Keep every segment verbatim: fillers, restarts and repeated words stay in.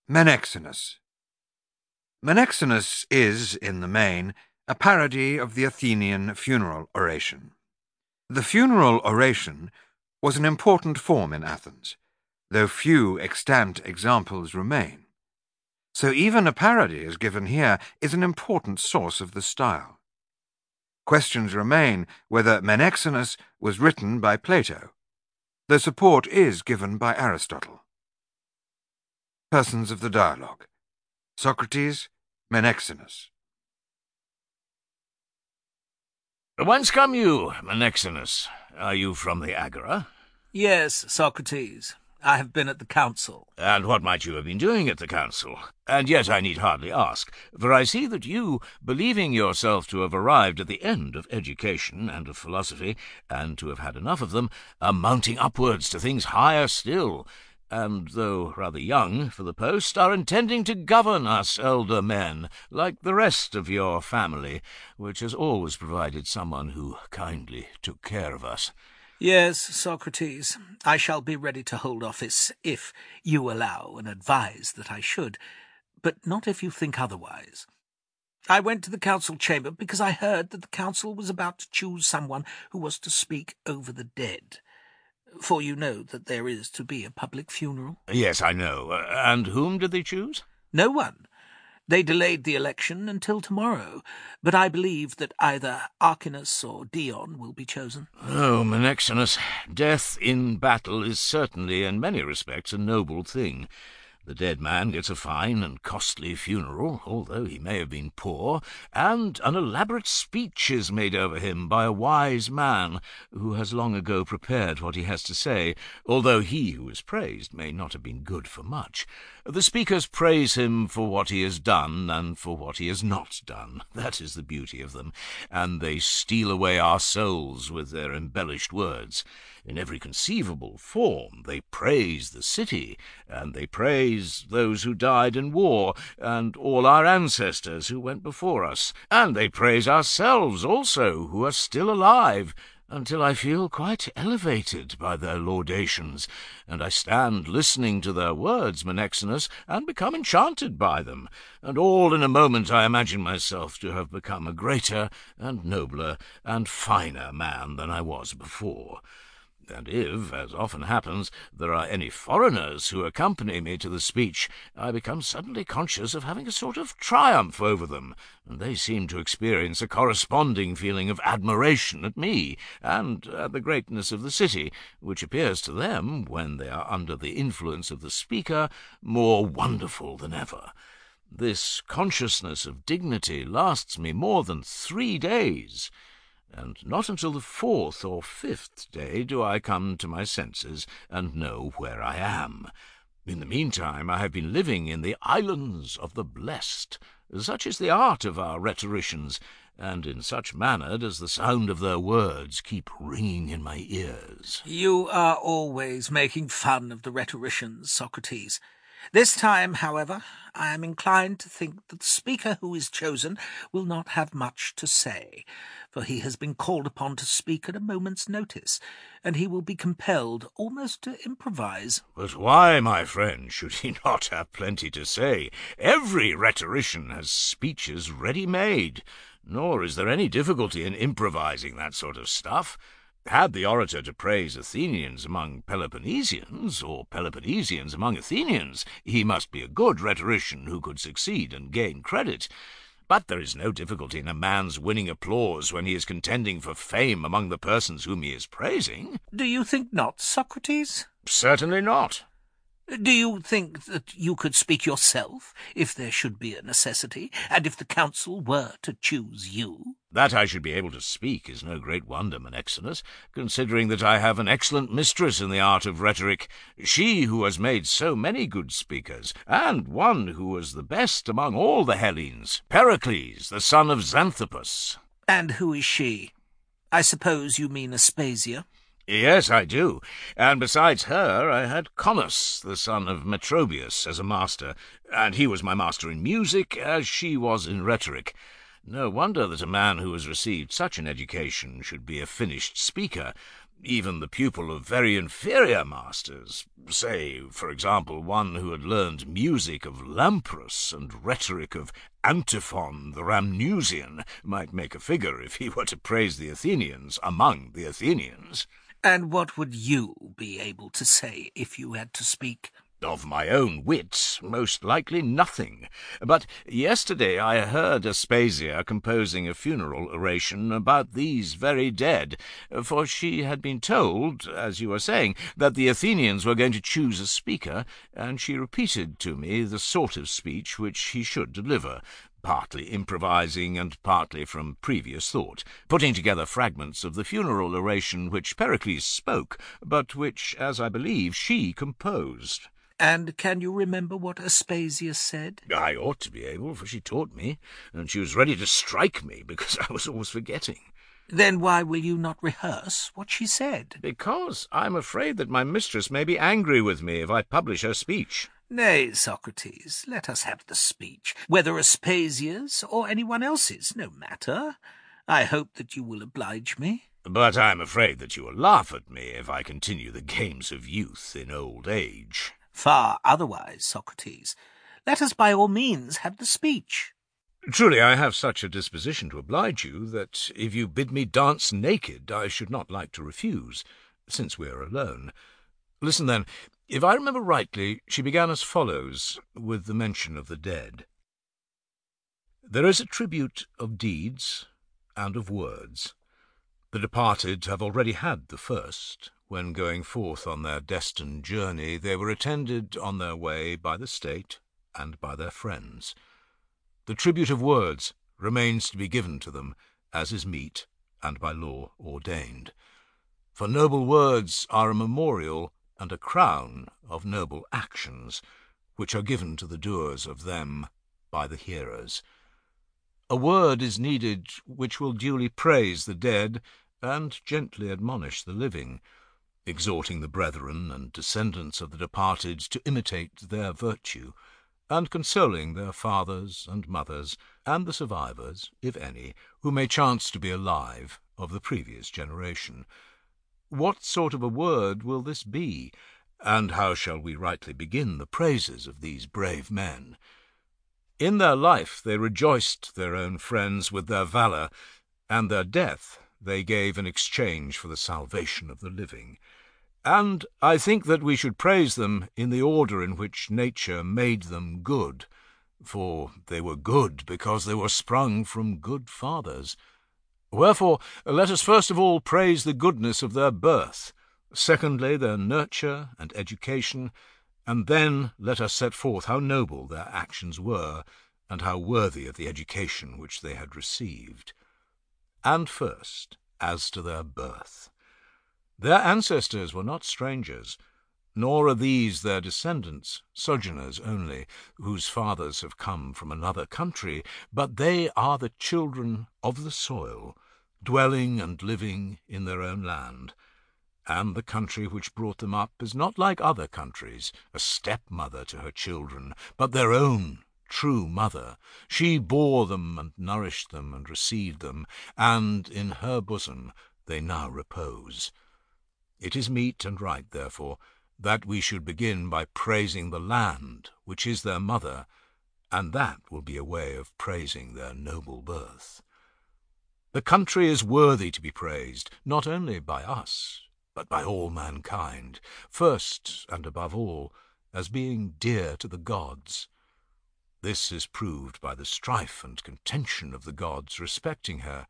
Menexenus. Menexenus is, in the main, a parody of the Athenian funeral oration. The funeral oration was an important form in Athens, though few extant examples remain. So even a parody as given here is an important source of the style. Questions remain whether Menexenus was written by Plato, though support is given by Aristotle. Persons of the dialogue: Socrates, Menexenus. Whence come you, Menexenus? Are you from the Agora? Yes, Socrates. I have been at the council. And what might you have been doing at the council? And yet I need hardly ask, for I see that you, believing yourself to have arrived at the end of education and of philosophy, and to have had enough of them, are mounting upwards to things higher still, and, though rather young for the post, are intending to govern us elder men, like the rest of your family, which has always provided someone who kindly took care of us. Yes, Socrates, I shall be ready to hold office, if you allow and advise that I should, but not if you think otherwise. I went to the council chamber because I heard that the council was about to choose someone who was to speak over the dead. For you know that there is to be a public funeral. Yes, I know. Uh, and whom did they choose? No one. They delayed the election until tomorrow, but I believe that either Archinus or Dion will be chosen. Oh, Menexenus, death in battle is certainly in many respects a noble thing. The dead man gets a fine and costly funeral, although he may have been poor, and an elaborate speech is made over him by a wise man who has long ago prepared what he has to say, although he who is praised may not have been good for much. The speakers praise him for what he has done and for what he has not done. That is the beauty of them, and they steal away our souls with their embellished words. In every conceivable form they praise the city, and they praise those who died in war, and all our ancestors who went before us, and they praise ourselves also, who are still alive, until I feel quite elevated by their laudations, and I stand listening to their words, Menexenus, and become enchanted by them, and all in a moment I imagine myself to have become a greater and nobler and finer man than I was before. And if, as often happens, there are any foreigners who accompany me to the speech, I become suddenly conscious of having a sort of triumph over them, and they seem to experience a corresponding feeling of admiration at me, and at the greatness of the city, which appears to them, when they are under the influence of the speaker, more wonderful than ever. This consciousness of dignity lasts me more than three days, and not until the fourth or fifth day do I come to my senses and know where I am. In the meantime I have been living in the islands of the blessed. Such is the art of our rhetoricians, and in such manner does the sound of their words keep ringing in my ears. You are always making fun of the rhetoricians, Socrates. This time, however, I am inclined to think that the speaker who is chosen will not have much to say, for he has been called upon to speak at a moment's notice, and he will be compelled almost to improvise. But why, my friend, should he not have plenty to say? Every rhetorician has speeches ready-made, nor is there any difficulty in improvising that sort of stuff. Had the orator to praise Athenians among Peloponnesians, or Peloponnesians among Athenians, he must be a good rhetorician who could succeed and gain credit. But there is no difficulty in a man's winning applause when he is contending for fame among the persons whom he is praising. Do you think not, Socrates? Certainly not. Do you think that you could speak yourself, if there should be a necessity, and if the council were to choose you? That I should be able to speak is no great wonder, Menexenus, considering that I have an excellent mistress in the art of rhetoric, she who has made so many good speakers, and one who was the best among all the Hellenes, Pericles, the son of Xanthippus. And who is she? I suppose you mean Aspasia? Yes, I do. And besides her, I had Conus, the son of Metrobius, as a master, and he was my master in music, as she was in rhetoric. No wonder that a man who has received such an education should be a finished speaker. even the pupil of very inferior masters, say, for example, one who had learned music of Lamprus and rhetoric of Antiphon the Rhamnusian, might make a figure if he were to praise the Athenians among the Athenians. And what would you be able to say if you had to speak? Of my own wits, most likely nothing. But yesterday I heard Aspasia composing a funeral oration about these very dead, for she had been told, as you are saying, that the Athenians were going to choose a speaker, and she repeated to me the sort of speech which he should deliver, partly improvising and partly from previous thought, putting together fragments of the funeral oration which Pericles spoke, but which, as I believe, she composed. And can you remember what Aspasia said? I ought to be able, for she taught me, and she was ready to strike me because I was always forgetting. Then why will you not rehearse what she said? Because I'm afraid that my mistress may be angry with me if I publish her speech. Nay, Socrates, let us have the speech, whether Aspasia's or anyone else's, no matter. I hope that you will oblige me. But I'm afraid that you will laugh at me if I continue the games of youth in old age. Far otherwise, Socrates. Let us by all means have the speech. Truly, I have such a disposition to oblige you that if you bid me dance naked, I should not like to refuse, since we are alone. Listen, then. If I remember rightly, she began as follows, with the mention of the dead. There is a tribute of deeds and of words. The departed have already had the first. When going forth on their destined journey, they were attended on their way by the state and by their friends. The tribute of words remains to be given to them, as is meet and by law ordained. For noble words are a memorial and a crown of noble actions, which are given to the doers of them by the hearers. A word is needed which will duly praise the dead and gently admonish the living, exhorting the brethren and descendants of the departed to imitate their virtue, and consoling their fathers and mothers, and the survivors, if any, who may chance to be alive, of the previous generation. What sort of a word will this be, and how shall we rightly begin the praises of these brave men? In their life they rejoiced their own friends with their valour, and their death they gave in exchange for the salvation of the living. And I think that we should praise them in the order in which nature made them good, for they were good because they were sprung from good fathers. Wherefore, let us first of all praise the goodness of their birth, secondly their nurture and education, and then let us set forth how noble their actions were, and how worthy of the education which they had received. And first, as to their birth. Their ancestors were not strangers, nor are these their descendants, sojourners only, whose fathers have come from another country, but they are the children of the soil, dwelling and living in their own land. And the country which brought them up is not like other countries, a stepmother to her children, but their own true mother. She bore them and nourished them and received them, and in her bosom they now repose. It is meet and right, therefore, that we should begin by praising the land, which is their mother, and that will be a way of praising their noble birth. The country is worthy to be praised, not only by us, but by all mankind, first and above all, as being dear to the gods. This is proved by the strife and contention of the gods respecting her,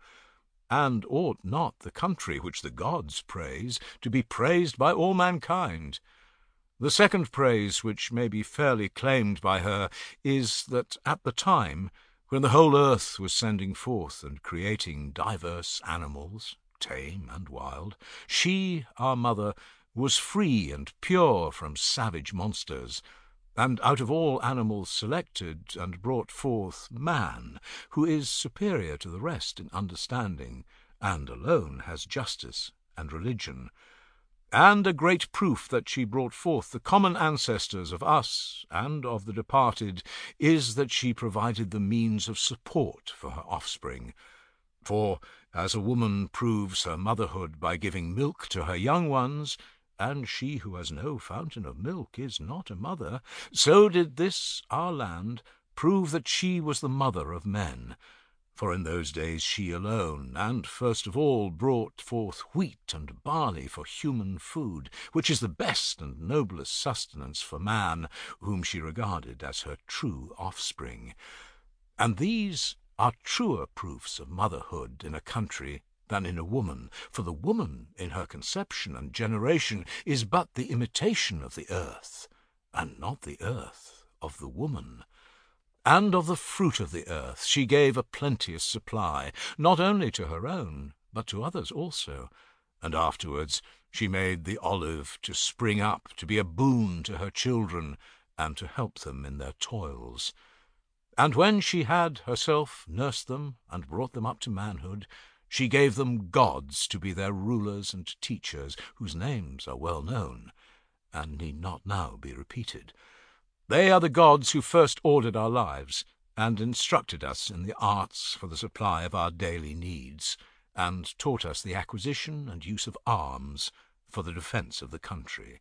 and ought not the country which the gods praise to be praised by all mankind? The second praise which may be fairly claimed by her is that at the time when the whole earth was sending forth and creating diverse animals, tame and wild, she, our mother, was free and pure from savage monsters, and out of all animals selected and brought forth man, who is superior to the rest in understanding, and alone has justice and religion. And a great proof that she brought forth the common ancestors of us and of the departed is that she provided the means of support for her offspring. For as a woman proves her motherhood by giving milk to her young ones, and she who has no fountain of milk is not a mother, so did this our land prove that she was the mother of men. For in those days she alone, and first of all, brought forth wheat and barley for human food, which is the best and noblest sustenance for man, whom she regarded as her true offspring. And these are truer proofs of motherhood in a country than in a woman, for the woman in her conception and generation is but the imitation of the earth, and not the earth of the woman. And of the fruit of the earth she gave a plenteous supply, not only to her own, but to others also. And afterwards she made the olive to spring up, to be a boon to her children, and to help them in their toils. And when she had herself nursed them, and brought them up to manhood, she gave them gods to be their rulers and teachers, whose names are well known, and need not now be repeated. They are the gods who first ordered our lives, and instructed us in the arts for the supply of our daily needs, and taught us the acquisition and use of arms for the defence of the country.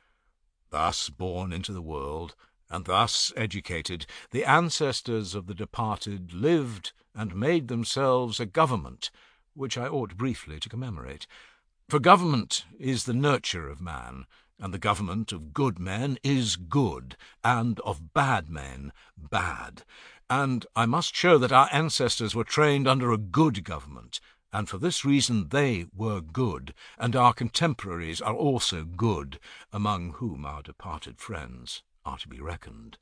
Thus born into the world, and thus educated, the ancestors of the departed lived and made themselves a government, which I ought briefly to commemorate. For government is the nurture of man, and the government of good men is good, and of bad men bad. And I must show that our ancestors were trained under a good government, and for this reason they were good, and our contemporaries are also good, among whom our departed friends are to be reckoned.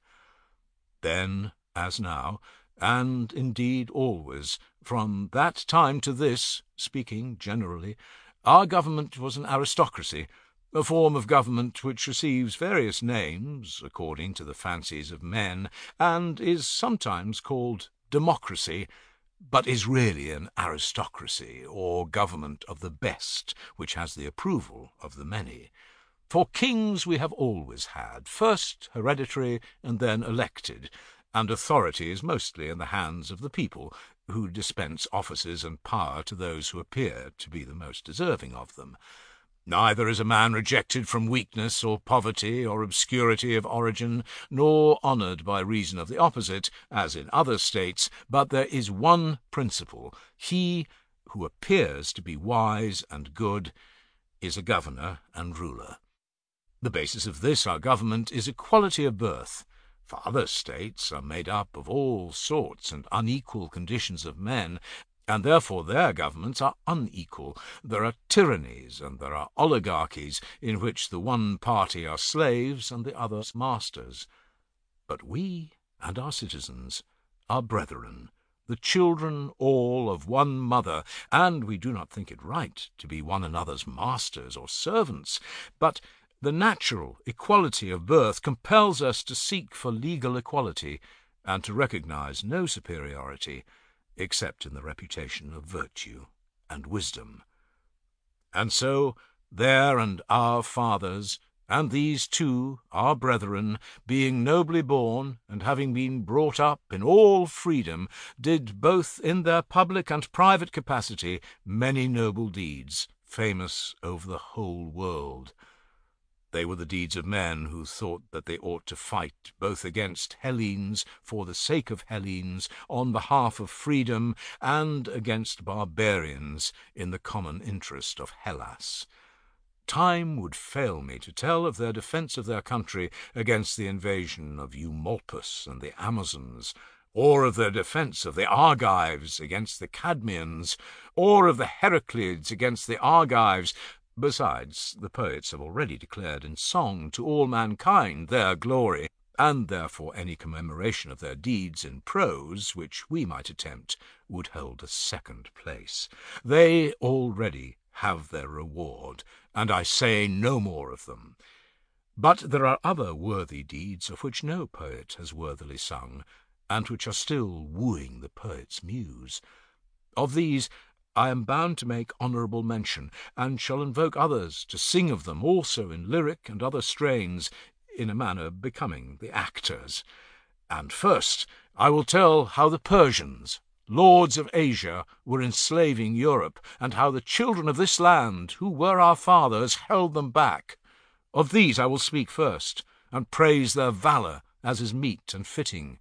Then, as now, and indeed always, from that time to this, speaking generally, our government was an aristocracy, a form of government which receives various names according to the fancies of men, and is sometimes called democracy, but is really an aristocracy, or government of the best, which has the approval of the many. For kings we have always had, first hereditary and then elected, and authority is mostly in the hands of the people, who dispense offices and power to those who appear to be the most deserving of them. Neither is a man rejected from weakness or poverty or obscurity of origin, nor honoured by reason of the opposite, as in other states, but there is one principle. He who appears to be wise and good is a governor and ruler. The basis of this our government is equality of birth. For other states are made up of all sorts and unequal conditions of men, and therefore their governments are unequal. There are tyrannies and there are oligarchies, in which the one party are slaves and the others masters. But we and our citizens are brethren, the children all of one mother, and we do not think it right to be one another's masters or servants, but the natural equality of birth compels us to seek for legal equality, and to recognize no superiority, except in the reputation of virtue and wisdom. And so their and our fathers, and these too, our brethren, being nobly born, and having been brought up in all freedom, did both in their public and private capacity many noble deeds, famous over the whole world. They were the deeds of men who thought that they ought to fight both against Hellenes for the sake of Hellenes on behalf of freedom, and against barbarians in the common interest of Hellas. Time would fail me to tell of their defence of their country against the invasion of Eumolpus and the Amazons, or of their defence of the Argives against the Cadmeans, or of the Heraclids against the Argives. Besides, the poets have already declared in song to all mankind their glory, and therefore any commemoration of their deeds in prose, which we might attempt, would hold a second place. They already have their reward, and I say no more of them. But there are other worthy deeds of which no poet has worthily sung, and which are still wooing the poet's muse. Of these I am bound to make honourable mention, and shall invoke others to sing of them also in lyric and other strains, in a manner becoming the actors. And first I will tell how the Persians lords of Asia, were enslaving Europe, and how the children of this land, who were our fathers, held them back. Of these I will speak first, and praise their valour, as is meet and fitting.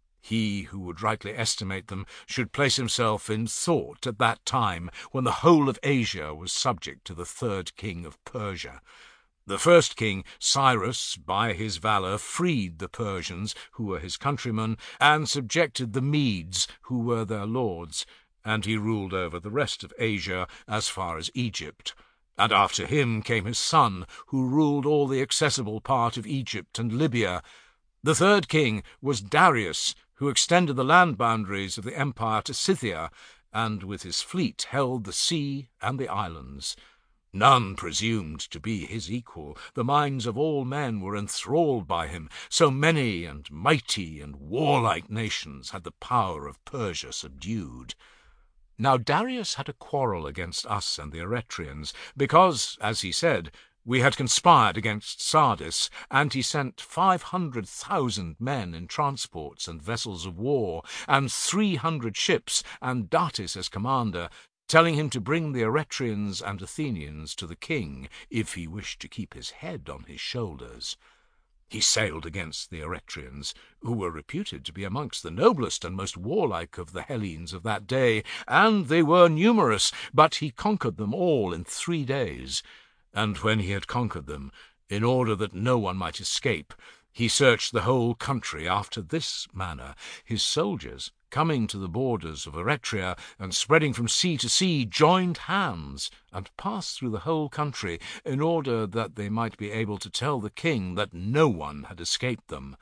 He who would rightly estimate them should place himself in thought at that time, when the whole of Asia was subject to the third king of Persia. The first king, Cyrus, by his valour freed the Persians, who were his countrymen, and subjected the Medes, who were their lords, and he ruled over the rest of Asia as far as Egypt. And after him came his son, who ruled all the accessible part of Egypt and Libya. The third king was Darius, who extended the land boundaries of the empire to Scythia, and with his fleet held the sea and the islands. None presumed to be his equal. The minds of all men were enthralled by him. So many and mighty and warlike nations had the power of Persia subdued. Now Darius had a quarrel against us and the Eretrians, because, as he said, we had conspired against Sardis, and he sent five hundred thousand men in transports and vessels of war, and three hundred ships, and Datis as commander, telling him to bring the Eretrians and Athenians to the king, if he wished to keep his head on his shoulders. He sailed against the Eretrians, who were reputed to be amongst the noblest and most warlike of the Hellenes of that day, and they were numerous, but he conquered them all in three days. And when he had conquered them, in order that no one might escape, he searched the whole country after this manner. His soldiers, coming to the borders of Eretria, and spreading from sea to sea, joined hands, and passed through the whole country, in order that they might be able to tell the king that no one had escaped them.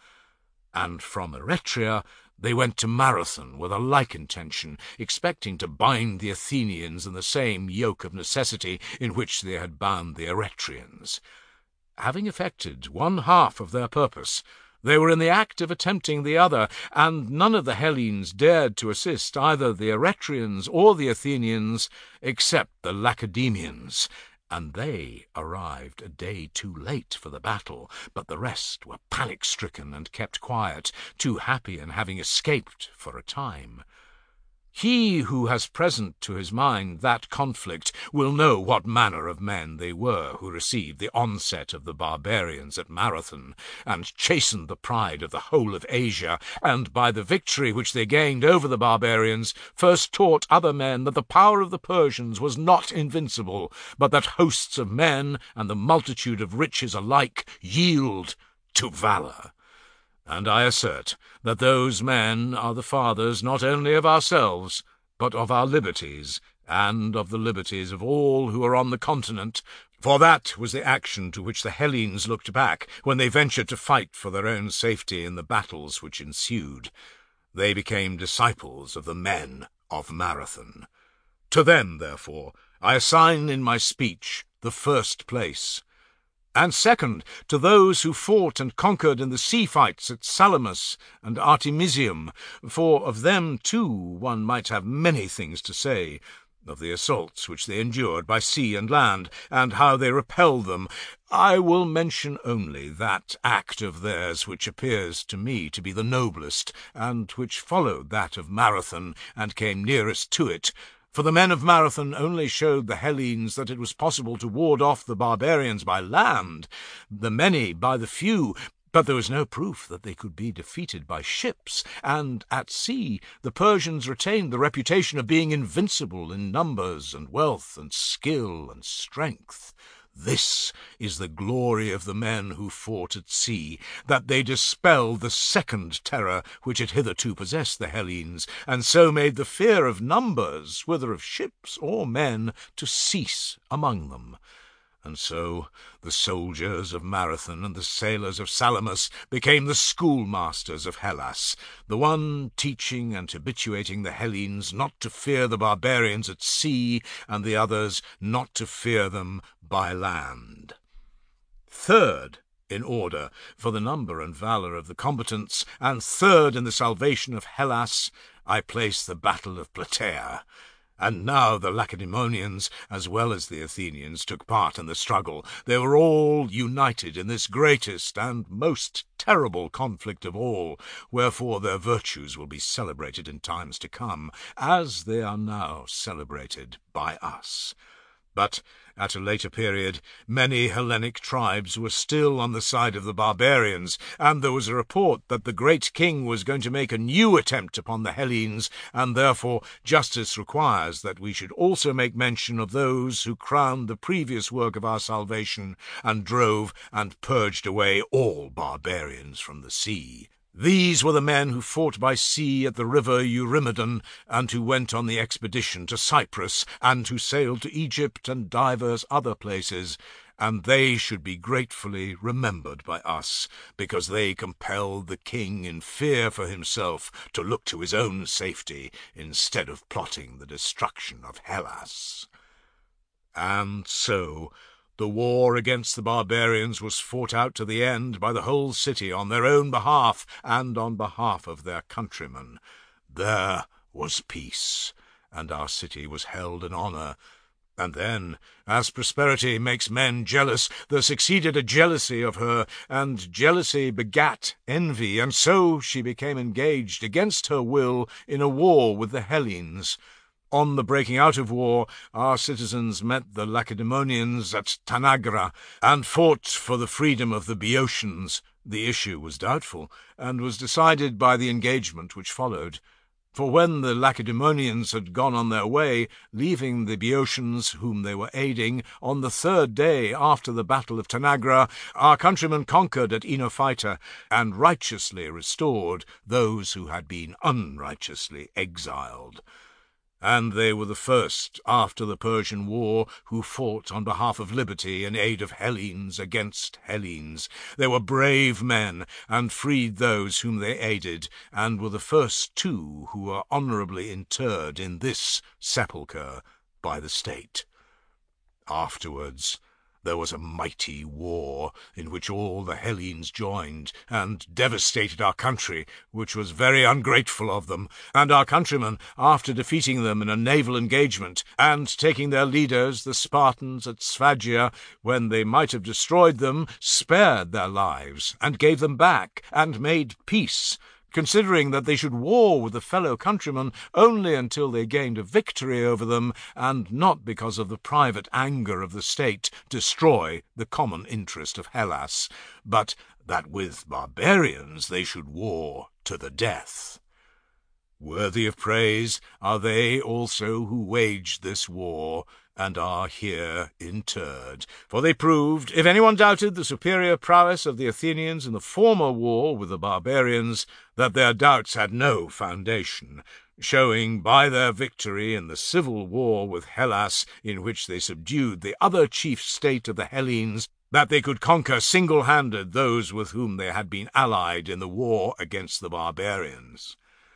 And from Eretria they went to Marathon with a like intention, expecting to bind the Athenians in the same yoke of necessity in which they had bound the Eretrians. Having effected one half of their purpose, they were in the act of attempting the other, and none of the Hellenes dared to assist either the Eretrians or the Athenians, except the Lacedaemonians, and they arrived a day too late for the battle, but the rest were panic-stricken and kept quiet, too happy in having escaped for a time. He who has present to his mind that conflict will know what manner of men they were who received the onset of the barbarians at Marathon, and chastened the pride of the whole of Asia, and by the victory which they gained over the barbarians first taught other men that the power of the Persians was not invincible, but that hosts of men and the multitude of riches alike yield to valour. And I assert that those men are the fathers not only of ourselves, but of our liberties, and of the liberties of all who are on the continent, for that was the action to which the Hellenes looked back when they ventured to fight for their own safety in the battles which ensued. They became disciples of the men of Marathon. To them, therefore, I assign in my speech the first place. And second, to those who fought and conquered in the sea fights at Salamis and Artemisium, for of them too one might have many things to say, of the assaults which they endured by sea and land, and how they repelled them. I will mention only that act of theirs which appears to me to be the noblest, and which followed that of Marathon, and came nearest to it. For the men of Marathon only showed the Hellenes that it was possible to ward off the barbarians by land, the many by the few, but there was no proof that they could be defeated by ships, and at sea the Persians retained the reputation of being invincible in numbers and wealth and skill and strength. This is the glory of the men who fought at sea, that they dispelled the second terror which had hitherto possessed the Hellenes, and so made the fear of numbers, whether of ships or men, to cease among them. And so the soldiers of Marathon and the sailors of Salamis became the schoolmasters of Hellas, the one teaching and habituating the Hellenes not to fear the barbarians at sea, and the others not to fear them by land. Third in order for the number and valour of the combatants, and third in the salvation of Hellas, I place the battle of Plataea. And now the Lacedaemonians, as well as the Athenians, took part in the struggle. They were all united in this greatest and most terrible conflict of all, wherefore their virtues will be celebrated in times to come, as they are now celebrated by us. But at a later period, many Hellenic tribes were still on the side of the barbarians, and there was a report that the great king was going to make a new attempt upon the Hellenes, and therefore justice requires that we should also make mention of those who crowned the previous work of our salvation, and drove and purged away all barbarians from the sea. These were the men who fought by sea at the river Eurymedon, and who went on the expedition to Cyprus, and who sailed to Egypt and divers other places, and they should be gratefully remembered by us, because they compelled the king in fear for himself to look to his own safety, instead of plotting the destruction of Hellas. And so the war against the barbarians was fought out to the end by the whole city on their own behalf and on behalf of their countrymen. There was peace, and our city was held in honour. And then, as prosperity makes men jealous, there succeeded a jealousy of her, and jealousy begat envy, and so she became engaged against her will in a war with the Hellenes. On the breaking out of war, our citizens met the Lacedaemonians at Tanagra, and fought for the freedom of the Boeotians. The issue was doubtful, and was decided by the engagement which followed. For when the Lacedaemonians had gone on their way, leaving the Boeotians, whom they were aiding, on the third day after the battle of Tanagra, our countrymen conquered at Oenophyta, and righteously restored those who had been unrighteously exiled. And they were the first, after the Persian War, who fought on behalf of liberty in aid of Hellenes against Hellenes. They were brave men, and freed those whom they aided, and were the first, too, who were honourably interred in this sepulchre by the state. Afterwards there was a mighty war, in which all the Hellenes joined, and devastated our country, which was very ungrateful of them. And our countrymen, after defeating them in a naval engagement, and taking their leaders, the Spartans, at Sphagia, when they might have destroyed them, spared their lives, and gave them back, and made peace, considering that they should war with the fellow countrymen only until they gained a victory over them, and not because of the private anger of the state destroy the common interest of Hellas, but that with barbarians they should war to the death. Worthy of praise are they also who waged this war, and are here interred. For they proved, if anyone doubted the superior prowess of the Athenians in the former war with the barbarians, that their doubts had no foundation, showing by their victory in the civil war with Hellas, in which they subdued the other chief state of the Hellenes, that they could conquer single-handed those with whom they had been allied in the war against the barbarians.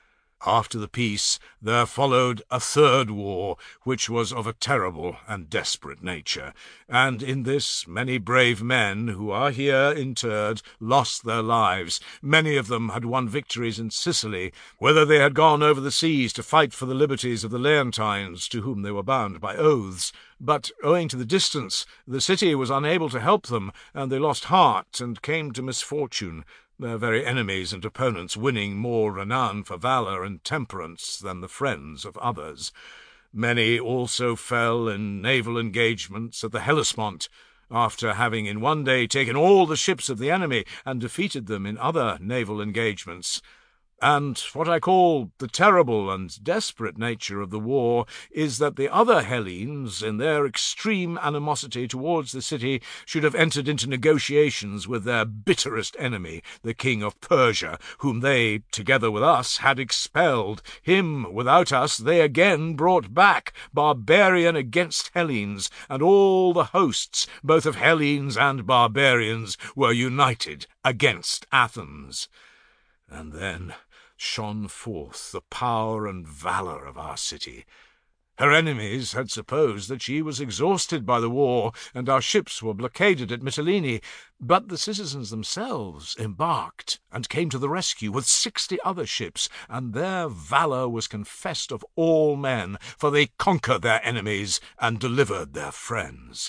After the peace there followed a third war, which was of a terrible and desperate nature, and in this many brave men, who are here interred, lost their lives. Many of them had won victories in Sicily, whither they had gone over the seas to fight for the liberties of the Leontines, to whom they were bound by oaths. But, owing to the distance, the city was unable to help them, and they lost heart and came to misfortune, their very enemies and opponents winning more renown for valour and temperance than the friends of others. Many also fell in naval engagements at the Hellespont, after having in one day taken all the ships of the enemy and defeated them in other naval engagements. And what I call the terrible and desperate nature of the war is that the other Hellenes, in their extreme animosity towards the city, should have entered into negotiations with their bitterest enemy, the king of Persia, whom they, together with us, had expelled. Him, without us, they again brought back, barbarian against Hellenes, and all the hosts, both of Hellenes and barbarians, were united against Athens. And then shone forth the power and valour of our city. Her enemies had supposed that she was exhausted by the war, and our ships were blockaded at Mitylene, but the citizens themselves embarked and came to the rescue with sixty other ships, and their valour was confessed of all men, for they conquered their enemies and delivered their friends.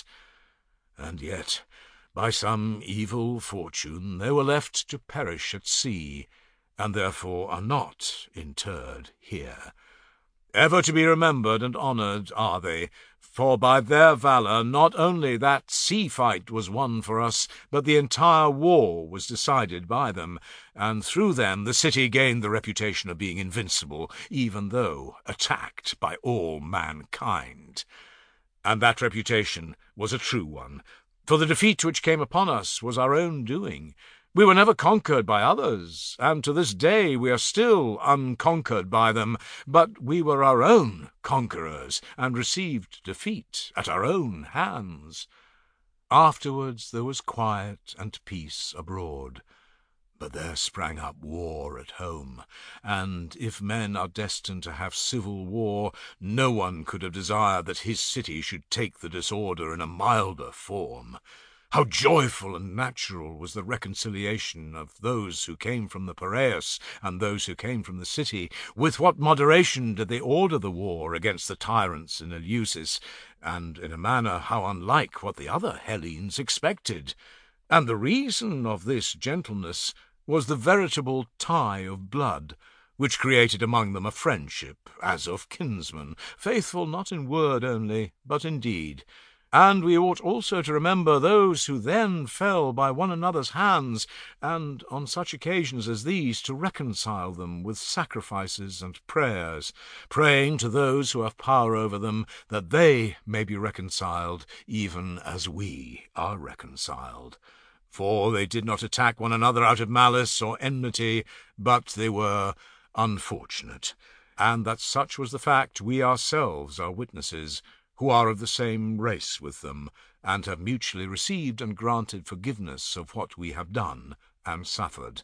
And yet, by some evil fortune, they were left to perish at sea, and therefore are not interred here. Ever to be remembered and honoured are they, for by their valour not only that sea fight was won for us, but the entire war was decided by them, and through them the city gained the reputation of being invincible, even though attacked by all mankind. And that reputation was a true one, for the defeat which came upon us was our own doing. We were never conquered by others, and to this day we are still unconquered by them, but we were our own conquerors, and received defeat at our own hands. Afterwards there was quiet and peace abroad, but there sprang up war at home, and if men are destined to have civil war, no one could have desired that his city should take the disorder in a milder form. How joyful and natural was the reconciliation of those who came from the Piraeus and those who came from the city! With what moderation did they order the war against the tyrants in Eleusis, and in a manner how unlike what the other Hellenes expected! And the reason of this gentleness was the veritable tie of blood, which created among them a friendship, as of kinsmen, faithful not in word only, but in deed. And we ought also to remember those who then fell by one another's hands, and on such occasions as these to reconcile them with sacrifices and prayers, praying to those who have power over them, that they may be reconciled, even as we are reconciled. For they did not attack one another out of malice or enmity, but they were unfortunate, and that such was the fact we ourselves are witnesses, who are of the same race with them, and have mutually received and granted forgiveness of what we have done and suffered.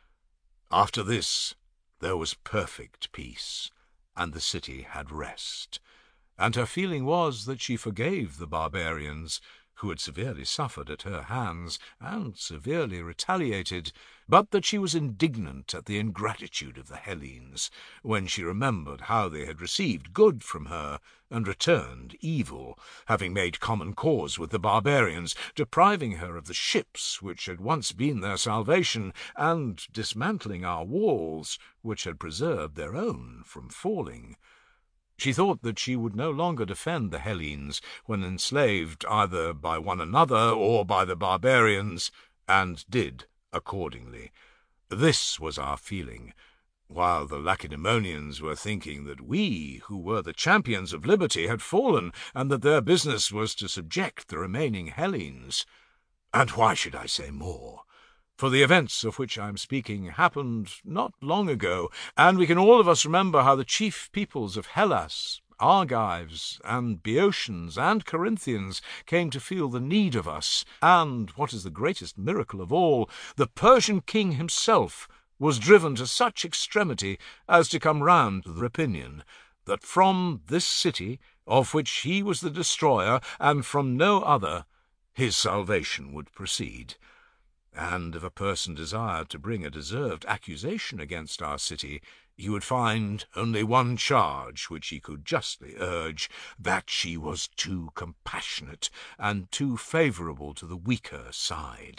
After this there was perfect peace, and the city had rest, and her feeling was that she forgave the barbarians, who had severely suffered at her hands, and severely retaliated, but that she was indignant at the ingratitude of the Hellenes, when she remembered how they had received good from her, and returned evil, having made common cause with the barbarians, depriving her of the ships which had once been their salvation, and dismantling our walls, which had preserved their own from falling. She thought that she would no longer defend the Hellenes when enslaved either by one another or by the barbarians, and did accordingly. This was our feeling, while the Lacedaemonians were thinking that we, who were the champions of liberty, had fallen, and that their business was to subject the remaining Hellenes. And why should I say more? For the events of which I am speaking happened not long ago, and we can all of us remember how the chief peoples of Hellas, Argives, and Boeotians, and Corinthians came to feel the need of us, and, what is the greatest miracle of all, the Persian king himself was driven to such extremity as to come round to the opinion that from this city, of which he was the destroyer, and from no other, his salvation would proceed. And if a person desired to bring a deserved accusation against our city, he would find only one charge which he could justly urge, that she was too compassionate and too favourable to the weaker side.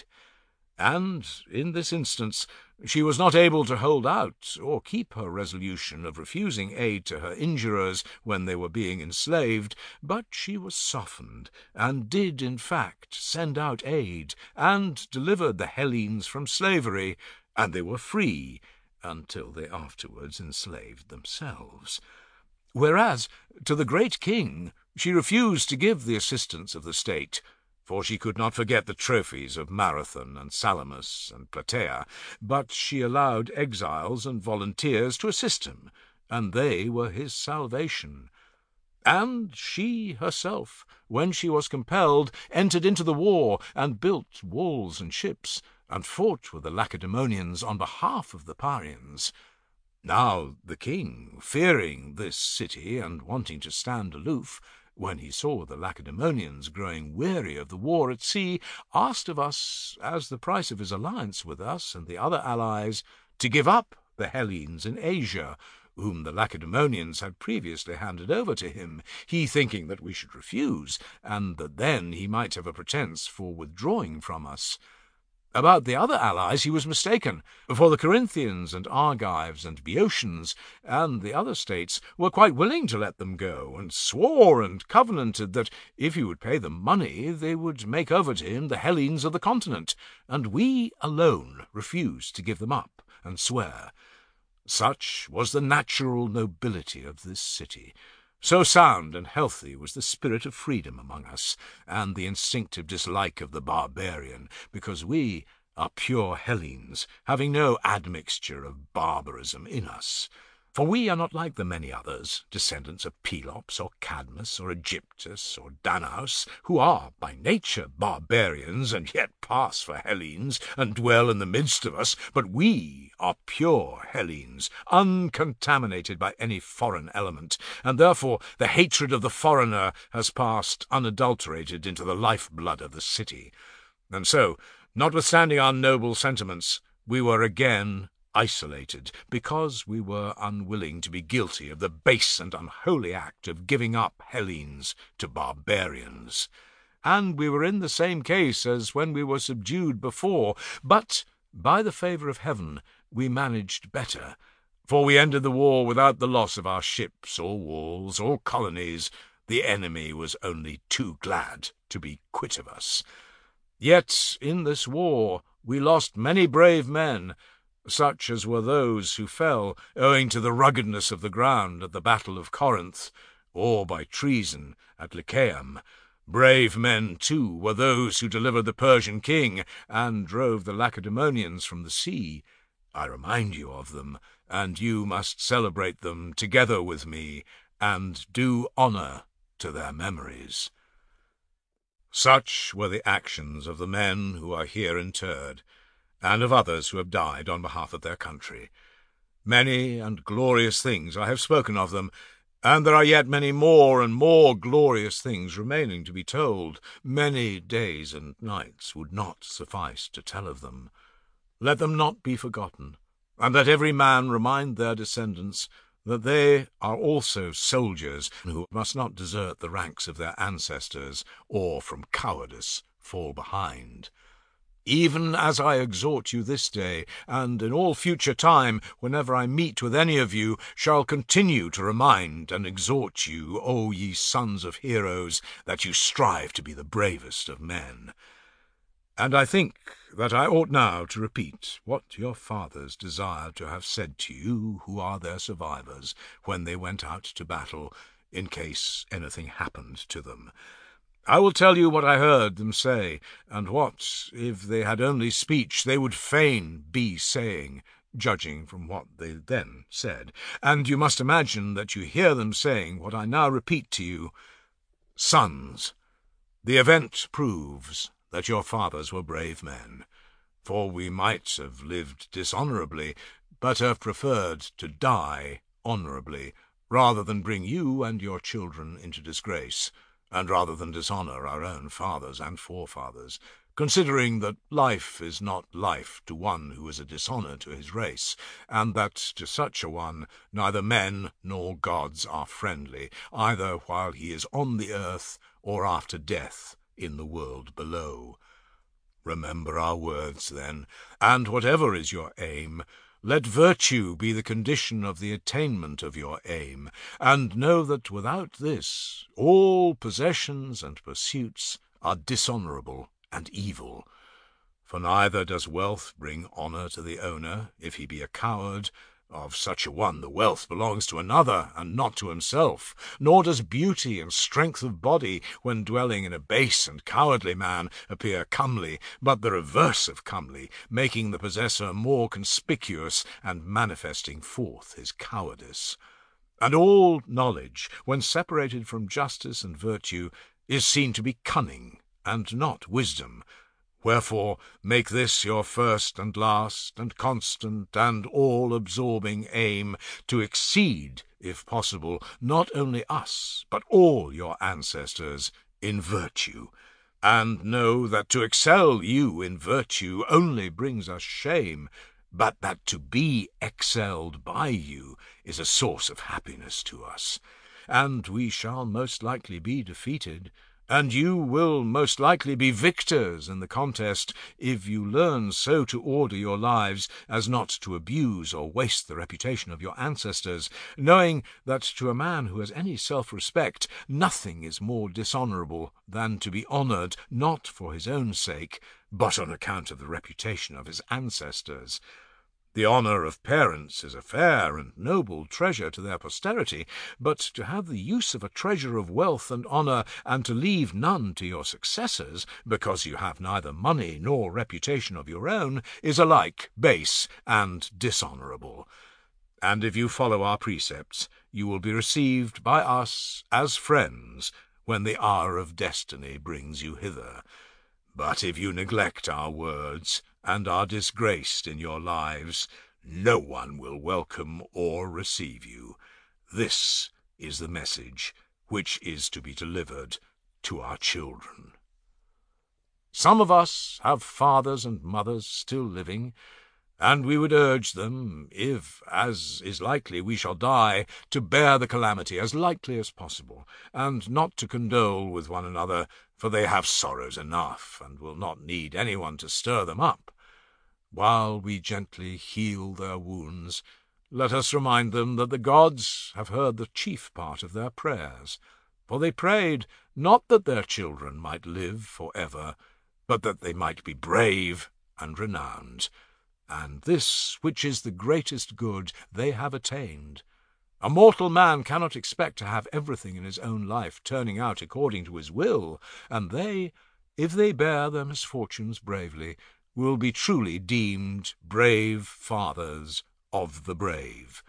And in this instance she was not able to hold out or keep her resolution of refusing aid to her injurers when they were being enslaved, but she was softened, and did in fact send out aid, and delivered the Hellenes from slavery, and they were free, until they afterwards enslaved themselves. Whereas to the great king she refused to give the assistance of the state, for she could not forget the trophies of Marathon and Salamis and Plataea, but she allowed exiles and volunteers to assist him, and they were his salvation. And she herself, when she was compelled, entered into the war, and built walls and ships, and fought with the Lacedaemonians on behalf of the Parians. Now the king, fearing this city and wanting to stand aloof, when he saw the Lacedaemonians growing weary of the war at sea, asked of us, as the price of his alliance with us and the other allies, to give up the Hellenes in Asia, whom the Lacedaemonians had previously handed over to him, he thinking that we should refuse, and that then he might have a pretence for withdrawing from us. About the other allies he was mistaken, for the Corinthians and Argives and Boeotians and the other states were quite willing to let them go, and swore and covenanted that if he would pay them money they would make over to him the Hellenes of the continent, and we alone refused to give them up and swear. Such was the natural nobility of this city. So sound and healthy was the spirit of freedom among us, and the instinctive dislike of the barbarian, because we are pure Hellenes, having no admixture of barbarism in us. For we are not like the many others, descendants of Pelops, or Cadmus, or Aegyptus, or Danaus, who are by nature barbarians, and yet pass for Hellenes, and dwell in the midst of us, but we are pure Hellenes, uncontaminated by any foreign element, and therefore the hatred of the foreigner has passed unadulterated into the lifeblood of the city. And so, notwithstanding our noble sentiments, we were again isolated, because we were unwilling to be guilty of the base and unholy act of giving up Hellenes to barbarians. And we were in the same case as when we were subdued before, but by the favour of heaven we managed better, for we ended the war without the loss of our ships or walls or colonies. The enemy was only too glad to be quit of us. Yet in this war we lost many brave men, such as were those who fell owing to the ruggedness of the ground at the Battle of Corinth, or by treason at Lycaeum. Brave men, too, were those who delivered the Persian king and drove the Lacedaemonians from the sea. I remind you of them, and you must celebrate them together with me, and do honour to their memories. Such were the actions of the men who are here interred, and of others who have died on behalf of their country. Many and glorious things I have spoken of them, and there are yet many more and more glorious things remaining to be told. Many days and nights would not suffice to tell of them. Let them not be forgotten, and let every man remind their descendants that they are also soldiers who must not desert the ranks of their ancestors, or from cowardice fall behind. Even as I exhort you this day, and in all future time, whenever I meet with any of you, shall continue to remind and exhort you, O ye sons of heroes, that you strive to be the bravest of men. And I think that I ought now to repeat what your fathers desired to have said to you, who are their survivors, when they went out to battle, in case anything happened to them. I will tell you what I heard them say, and what, if they had only speech, they would fain be saying, judging from what they then said. And you must imagine that you hear them saying what I now repeat to you. Sons, the event proves that your fathers were brave men, for we might have lived dishonourably, but have preferred to die honourably, rather than bring you and your children into disgrace, and rather than dishonour our own fathers and forefathers, considering that life is not life to one who is a dishonour to his race, and that to such a one neither men nor gods are friendly, either while he is on the earth or after death in the world below. Remember our words, then, and whatever is your aim, let virtue be the condition of the attainment of your aim, and know that without this all possessions and pursuits are dishonourable and evil. For neither does wealth bring honour to the owner, if he be a coward. Of such a one the wealth belongs to another, and not to himself. Nor does beauty and strength of body, when dwelling in a base and cowardly man, appear comely, but the reverse of comely, making the possessor more conspicuous, and manifesting forth his cowardice. And all knowledge, when separated from justice and virtue, is seen to be cunning, and not wisdom, Wherefore make this your first and last and constant and all-absorbing aim, to exceed, if possible, not only us, but all your ancestors in virtue, and know that to excel you in virtue only brings us shame, but that to be excelled by you is a source of happiness to us. And we shall most likely be defeated, and you will most likely be victors in the contest, if you learn so to order your lives as not to abuse or waste the reputation of your ancestors, knowing that to a man who has any self-respect nothing is more dishonourable than to be honoured not for his own sake, but on account of the reputation of his ancestors. The honour of parents is a fair and noble treasure to their posterity, but to have the use of a treasure of wealth and honour, and to leave none to your successors, because you have neither money nor reputation of your own, is alike base and dishonourable. And if you follow our precepts, you will be received by us as friends when the hour of destiny brings you hither. But if you neglect our words, and are disgraced in your lives, no one will welcome or receive you. This is the message which is to be delivered to our children. Some of us have fathers and mothers still living, and we would urge them, if, as is likely, we shall die, to bear the calamity as lightly as possible, and not to condole with one another, for they have sorrows enough, and will not need anyone to stir them up. While we gently heal their wounds, let us remind them that the gods have heard the chief part of their prayers, for they prayed not that their children might live for ever, but that they might be brave and renowned, and this, which is the greatest good, they have attained. A mortal man cannot expect to have everything in his own life turning out according to his will, and they, if they bear their misfortunes bravely, will be truly deemed brave fathers of the brave.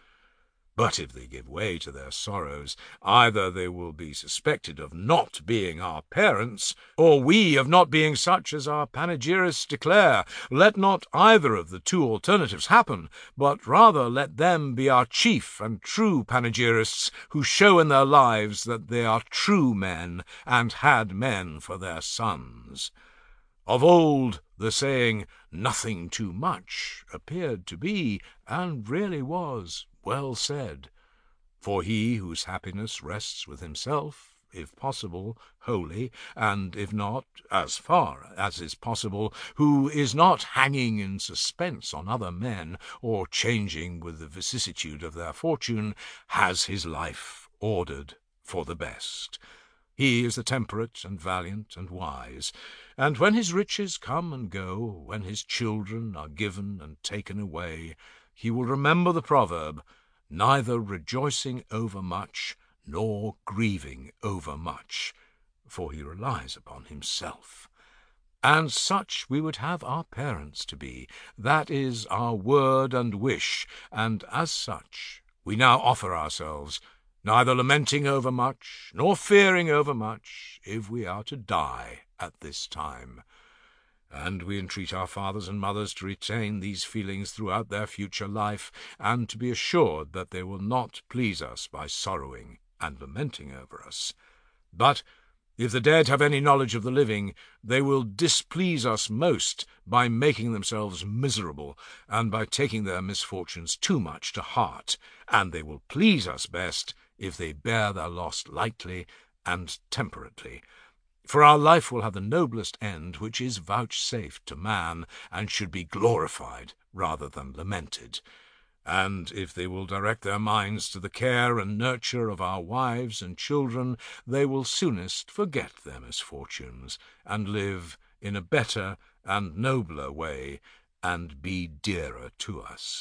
But if they give way to their sorrows, either they will be suspected of not being our parents, or we of not being such as our panegyrists declare. Let not either of the two alternatives happen, but rather let them be our chief and true panegyrists, who show in their lives that they are true men, and had men for their sons. Of old, the saying, "nothing too much," appeared to be, and really was, well said. For he whose happiness rests with himself, if possible, wholly, and if not, as far as is possible, who is not hanging in suspense on other men, or changing with the vicissitude of their fortune, has his life ordered for the best. He is the temperate and valiant and wise, and when his riches come and go, when his children are given and taken away, he will remember the proverb, neither rejoicing over much, nor grieving over much, for he relies upon himself. And such we would have our parents to be. That is our word and wish, and as such we now offer ourselves, neither lamenting over much, nor fearing over much, if we are to die at this time. And we entreat our fathers and mothers to retain these feelings throughout their future life, and to be assured that they will not please us by sorrowing and lamenting over us. But if the dead have any knowledge of the living, they will displease us most by making themselves miserable, and by taking their misfortunes too much to heart, and they will please us best if they bear their loss lightly and temperately. For our life will have the noblest end which is vouchsafed to man, and should be glorified rather than lamented. And if they will direct their minds to the care and nurture of our wives and children, they will soonest forget their misfortunes, and live in a better and nobler way, and be dearer to us.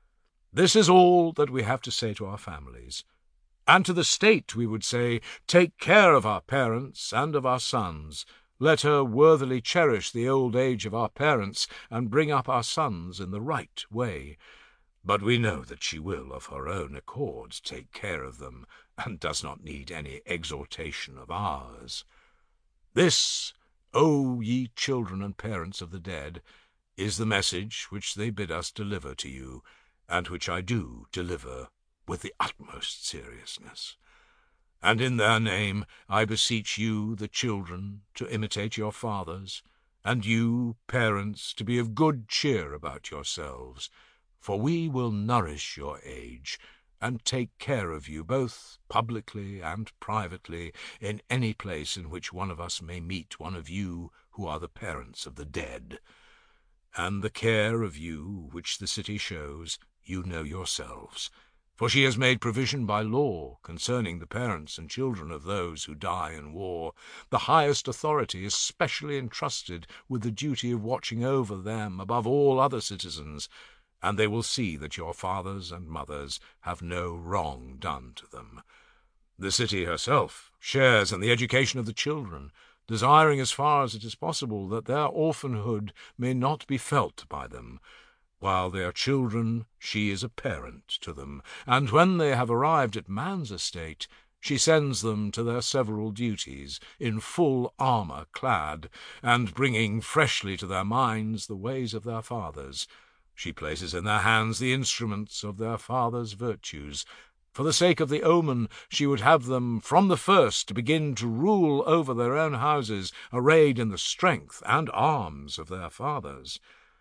This is all that we have to say to our families. And to the state we would say, take care of our parents and of our sons. Let her worthily cherish the old age of our parents, and bring up our sons in the right way. But we know that she will of her own accord take care of them, and does not need any exhortation of ours. This O ye children and parents of the dead, is the message which they bid us deliver to you, and which I do deliver with the utmost seriousness. And in their name I beseech you, the children, to imitate your fathers, and you, parents, to be of good cheer about yourselves, for we will nourish your age, and take care of you both publicly and privately in any place in which one of us may meet one of you who are the parents of the dead. And the care of you which the city shows you know yourselves, for she has made provision by law concerning the parents and children of those who die in war. The highest authority is specially entrusted with the duty of watching over them above all other citizens, and they will see that your fathers and mothers have no wrong done to them. The city herself shares in the education of the children, desiring as far as it is possible that their orphanhood may not be felt by them. While they are children, she is a parent to them, and when they have arrived at man's estate, she sends them to their several duties, in full armour clad, and bringing freshly to their minds the ways of their fathers. She places in their hands the instruments of their fathers' virtues. For the sake of the omen, she would have them from the first to begin to rule over their own houses, arrayed in the strength and arms of their fathers.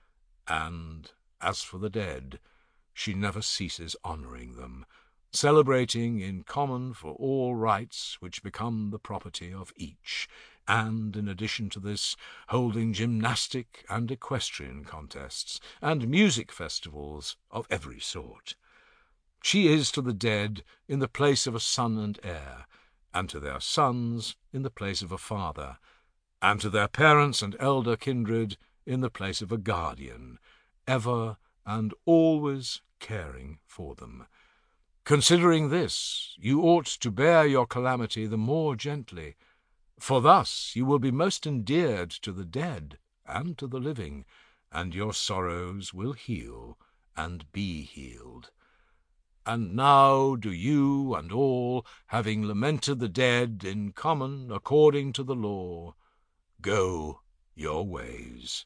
And as for the dead, she never ceases honouring them, celebrating in common for all rites which become the property of each, and, in addition to this, holding gymnastic and equestrian contests, and music festivals of every sort. She is to the dead in the place of a son and heir, and to their sons in the place of a father, and to their parents and elder kindred in the place of a guardian, ever and always caring for them. Considering this, you ought to bear your calamity the more gently, for thus you will be most endeared to the dead and to the living, and your sorrows will heal and be healed. And now do you and all, having lamented the dead in common according to the law, go your ways.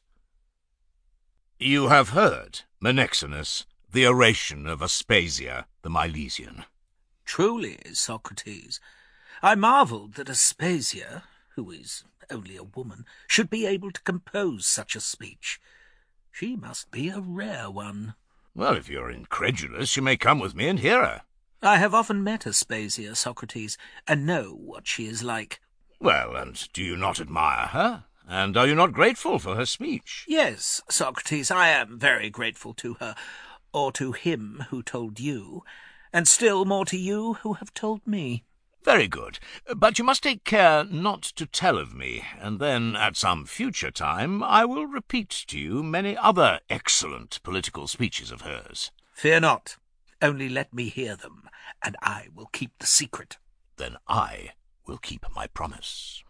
You have heard, Menexenus, the oration of Aspasia the Milesian. Truly, Socrates, I marvelled that Aspasia, who is only a woman, should be able to compose such a speech. She must be a rare one. Well, if you're incredulous, you may come with me and hear her. I have often met Aspasia, Socrates, and know what she is like. Well, and do you not admire her? And are you not grateful for her speech? Yes, Socrates, I am very grateful to her, or to him who told you, and still more to you who have told me. Very good. But you must take care not to tell of me, and then at some future time I will repeat to you many other excellent political speeches of hers. Fear not. Only let me hear them, and I will keep the secret. Then I will keep my promise.